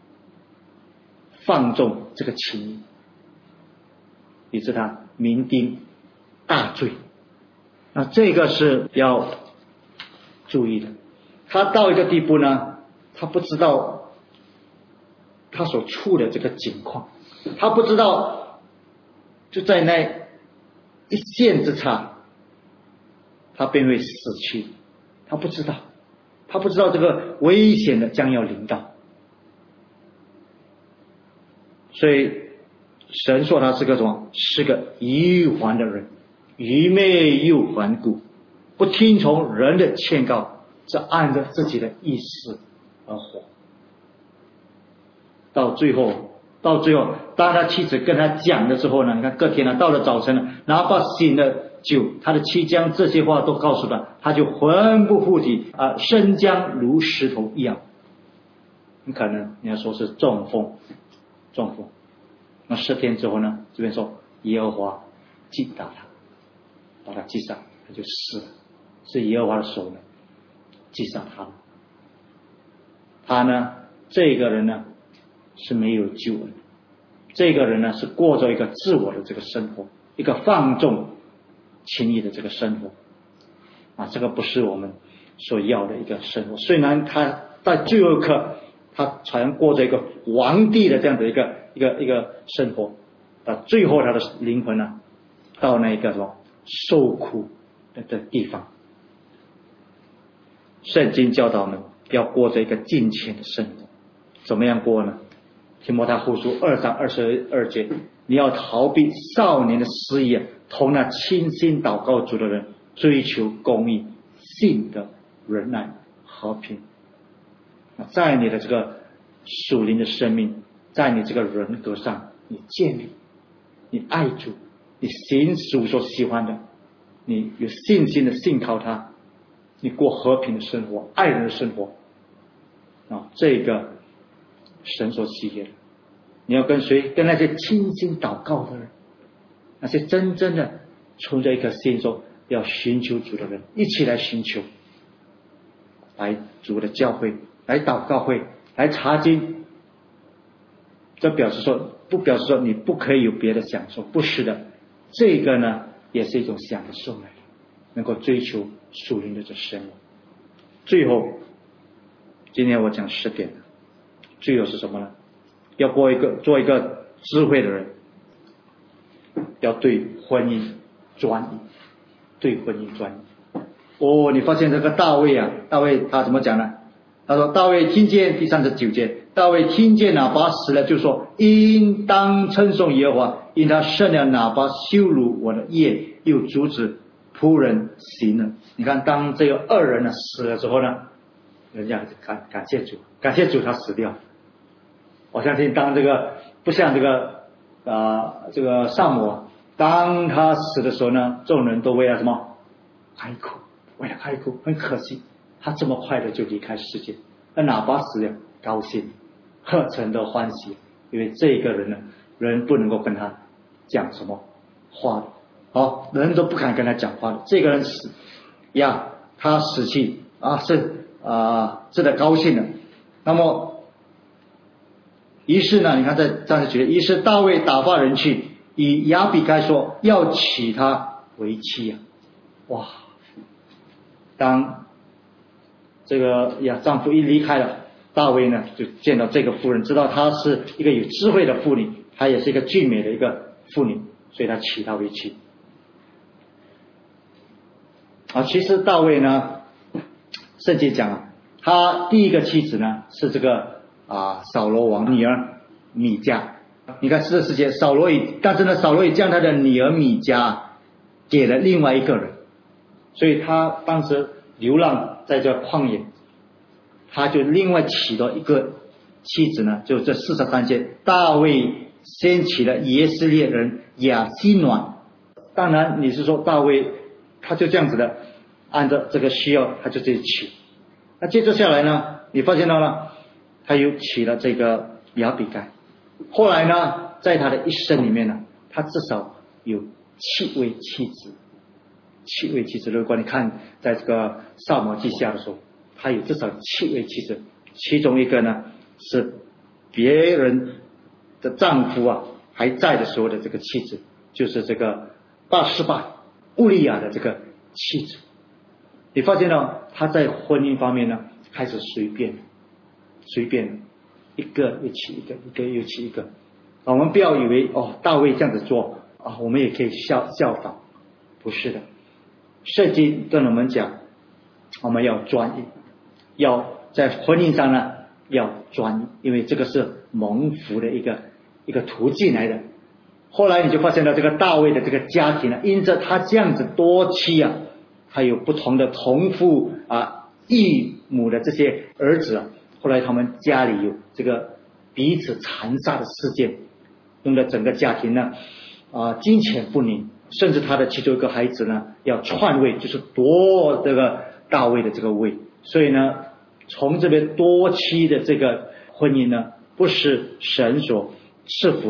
放纵这个情欲，以致他酩酊大醉。那这个是要注意的。他到一个地步呢，他不知道他所处的这个境况，他不知道就在那一线之差，他便会死去。他不知道，他不知道这个危险的将要临到。所以神说他是个什么？是个愚顽的人，愚昧又顽固，不听从人的劝告，是按照自己的意思而活。到最后，到最后，当他妻子跟他讲的时候呢，你看隔天呢，到了早晨呢，哪怕醒了酒，他的妻将这些话都告诉他，他就魂不附体啊，生姜如石头一样。你可能你要说是中风，中风。 那十天之后呢，这边说耶和华击打他，把他击杀，他就死了，是耶和华的手呢击杀他了。他呢，这个人呢是没有救恩，这个人呢是过着一个自我的这个生活，一个放纵情欲的这个生活啊，这个不是我们所要的一个生活。虽然他在最后一刻他好像过着一个皇帝的这样的一个一个一个生活，到最后他的灵魂呢到那个什么受苦的的地方。圣经教导我们要过着一个敬虔的生活，怎么样过呢？提摩太后书二章二十二节，你要逃避少年的私意，同那倾心祷告主的人，追求公义、信德、仁爱、和平。在你的这个属灵的生命，在你这个人格上，你建立，你爱主，你行主所喜欢的，你有信心的信靠他，你过和平的生活，爱人的生活啊，这个神所喜悦的。你要跟谁？跟那些倾心祷告的人，那些真正的存着一颗心说要寻求主的人，一起来寻求，来主的教会，来祷告会，来查经。这表示说，不表示说你不可以有别的享受，不是的，这个呢也是一种享受来的，能够追求属灵的这生活。最后，今天我讲十点，最后是什么呢？要过一个做一个智慧的人，要对婚姻专一，对婚姻专一。哦，你发现这个大卫啊，大卫他怎么讲呢？他说大卫听见第三十九节，大卫听见拿八死了，就说应当称颂耶和华，因他胜了拿八，羞辱我的业，又阻止仆人行了。你看，当这个二人呢死了之后呢，人家感感谢主，感谢主他死掉。我相信当这个不像这个啊、呃、这个撒母耳，当他死的时候呢，众人都为了什么哀哭，为了哀哭，很可惜他这么快的就离开世界。那拿八死了，高兴，何曾的欢喜，因为这个人呢，人不能够跟他讲什么话的，好，人都不敢跟他讲话的。这个人死呀，他死去啊，是啊，是的高兴的。那么于是呢，你看在三十九节，于是大卫打发人去，以亚比该说要娶她为妻啊。哇！当这个呀丈夫一离开了，大卫呢就见到这个妇人，知道她是一个有智慧的妇女，她也是一个俊美的一个妇女，所以他娶她为妻。啊，其实大卫呢，圣经讲啊，他第一个妻子呢是这个啊扫罗王女儿米迦。你看四十四节，扫罗以但是呢扫罗也将他的女儿米迦给了另外一个人，所以他当时流浪在这旷野，他就另外娶了一个妻子呢，就这四十三节，大卫先娶了耶斯列人亚希暖。当然你是说大卫他就这样子的按照这个需要他就这样娶。那接着下来呢，你发现到了他又娶了这个亚比该。后来呢，在他的一生里面呢，他至少有七位妻子，七位妻子。如果你看在这个撒母耳记下的时候，他有至少七位妻子，其中一个呢是别人的丈夫啊还在的时候的这个妻子，就是这个巴示巴乌利亚的这个妻子。你发现到他在婚姻方面呢开始随便随便一个又娶一个，一个又娶一个。我们不要以为哦大卫这样子做啊，我们也可以效效仿，不是的。圣经跟我们讲，我们要专一，要在婚姻上呢要专一，因为这个是蒙福的一个一个途径来的。后来你就发现到这个大卫的这个家庭呢，因着他这样子多妻啊，还有不同的同父啊异母的这些儿子啊，后来他们家里有这个彼此残杀的事件，弄得整个家庭呢啊金钱不宁，甚至他的其中一个孩子呢要篡位，就是夺这个大卫的这个位。所以呢，从这边多妻的这个婚姻呢，不是神所赐福的，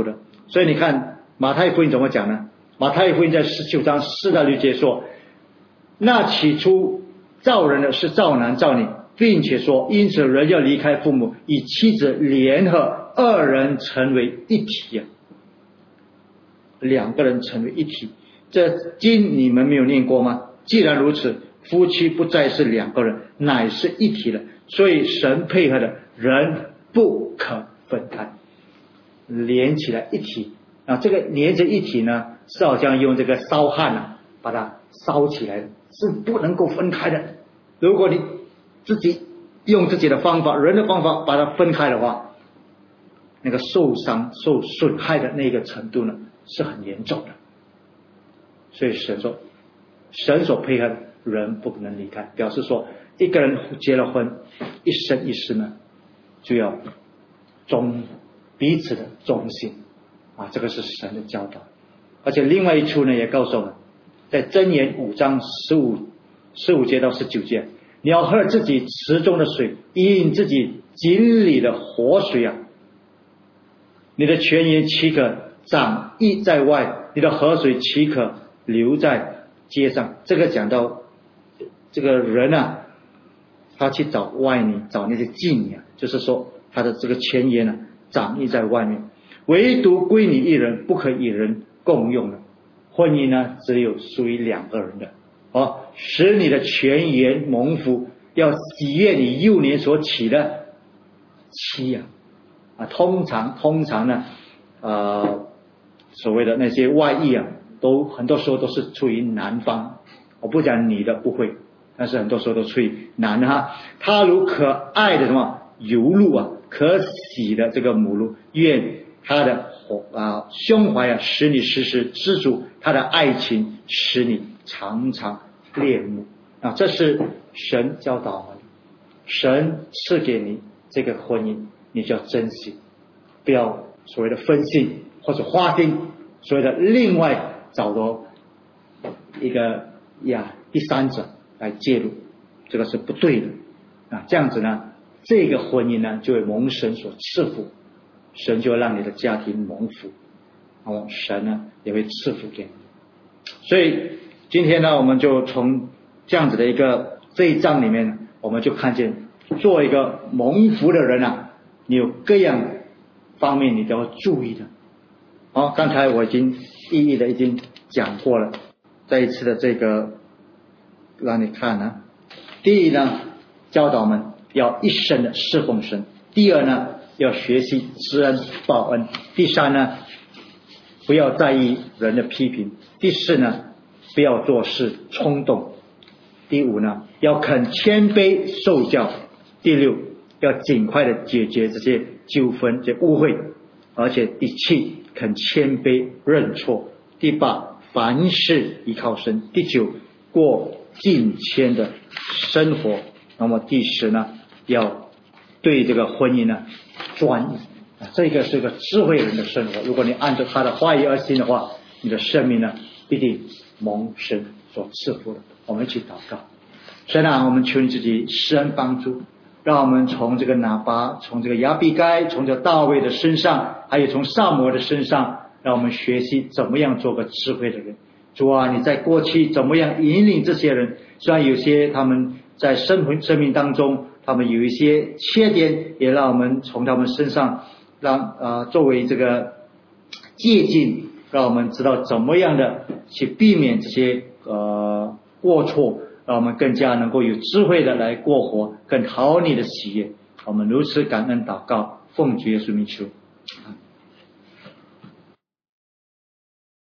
所以你看马太福音怎么讲呢？马太福音在十九章四到六节说，那起初造人的是造男造女，并且说因此人要离开父母，与妻子联合，二人成为一体啊，两个人成为一体。这经你们没有念过吗？既然如此，夫妻不再是两个人，乃是一体了。所以神配合的人不可分开，连起来一体啊。这个连着一体呢，是好像用这个烧焊啊把它烧起来的，是不能够分开的。如果你自己用自己的方法，人的方法把它分开的话，那个受伤受损害的那个程度呢是很严重的。所以神说神所配合的人不可能离开，表示说一个人结了婚，一生一世呢就要忠彼此的忠心啊，这个是神的教导。而且另外一处呢也告诉我们，在箴言五章十五十五节到十九节，你要喝自己池中的水，饮自己井里的活水啊，你的泉源岂可长溢在外，你的河水岂可流在街上。这个讲到这个人啊，他去找外面找那些井啊，就是说他的这个泉源啊长溢在外面，唯独归你一人，不可与人共用的。婚姻呢只有属于两个人的哦，使你的泉源蒙福，要喜悦你幼年所娶的妻啊啊，通常通常呢呃所谓的那些外遇啊，都很多时候都是出于男方，我不讲女的不会，但是很多时候都出于男的哈。他如可爱的什么游鹿啊，可喜的这个母鹿，愿他的啊胸怀啊使你时时知足，他的爱情使你常常恋慕啊。这是神教导我们，神赐给你这个婚姻，你就要珍惜，不要所谓的分心或者花心，所谓的另外找到一个呀第三者来介入，这个是不对的啊。这样子呢，这个婚姻呢就会蒙神所赐福，神就会让你的家庭蒙福，哦，神呢也会赐福给你。所以今天呢，我们就从这样子的一个这一章里面，我们就看见做一个蒙福的人啊，你有各样方面你都要注意的。好，刚才我已经一一的已经讲过了，再一次的这个让你看呢。第一呢，教导我们要一生的侍奉神；第二呢，要学习知恩报恩；第三呢，不要在意人的批评；第四呢，不要做事冲动；第五呢，要肯谦卑受教；第六，要尽快的解决这些纠纷、这误会；而且第七，肯谦卑认错；第八，凡事依靠神；第九，过敬谦的生活；那么第十呢，要对这个婚姻呢专一。这个是个智慧人的生活，如果你按照他的话语而行的话，你的生命呢必定蒙神所赐福的。我们一起祷告。神啊，我们求你自己施恩帮助，让我们从这个拿巴，从这个亚比该，从这个大卫的身上，还有从撒母耳的身上，让我们学习怎么样做个智慧的人。主啊，你在过去怎么样引领这些人，虽然有些他们在生活生命当中他们有一些缺点，也让我们从他们身上让呃作为这个借鉴，让我们知道怎么样的去避免这些呃过错，让我们更加能够有智慧的来过活，更讨你的喜悦。我们如此感恩祷告，奉主耶稣名求。